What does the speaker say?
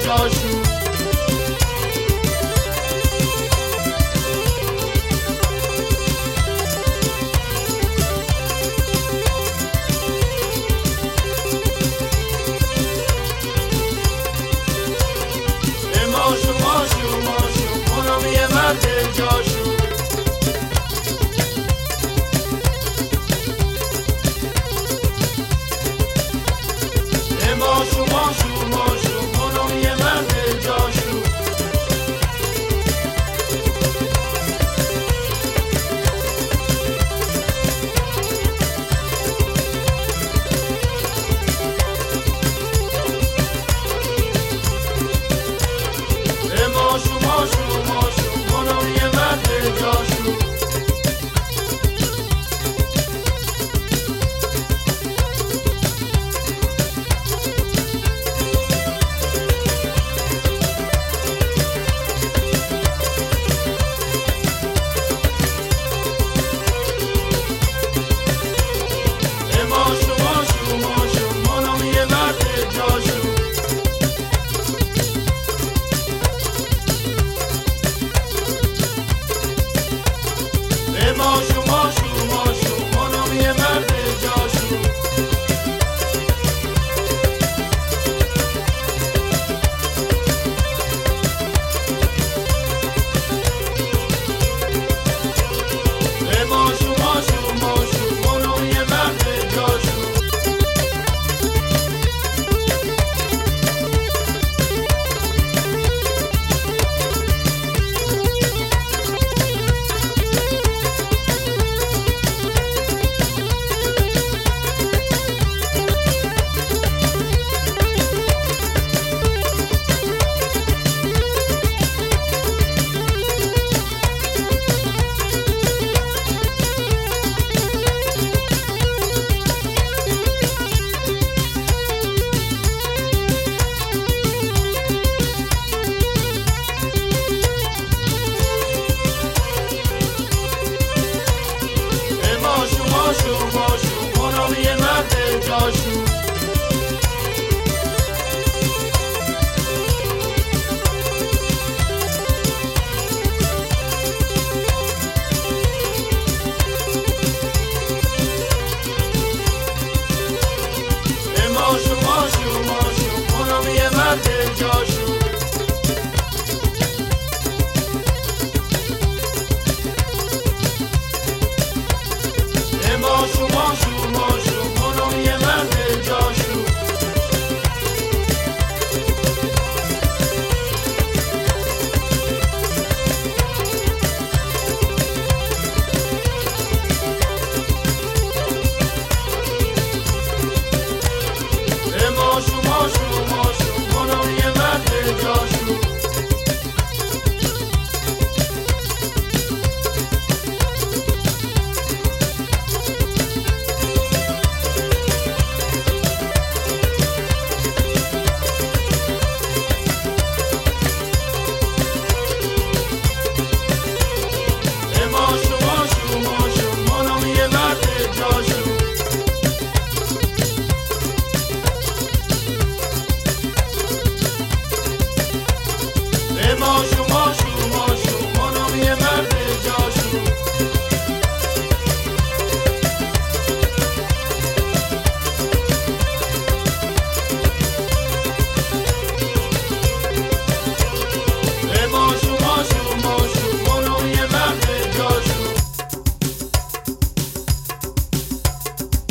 جاشو. ماشو ماشو ماشو اونم یه مرد جاشو. ماشو ماشو ماشو اونم یه مرد جاشو. ماشو ماشو ماشو اونم یه مرد جاشو. ماشو ماشو ماشو اونم یه مرد جاشو. ماشو ماشو ماشو اونم یه مرد جاشو. ماشو ماشو ماشو اونم یه مرد جاشو. ماشو ماشو ماشو اونم یه مرد جاشو.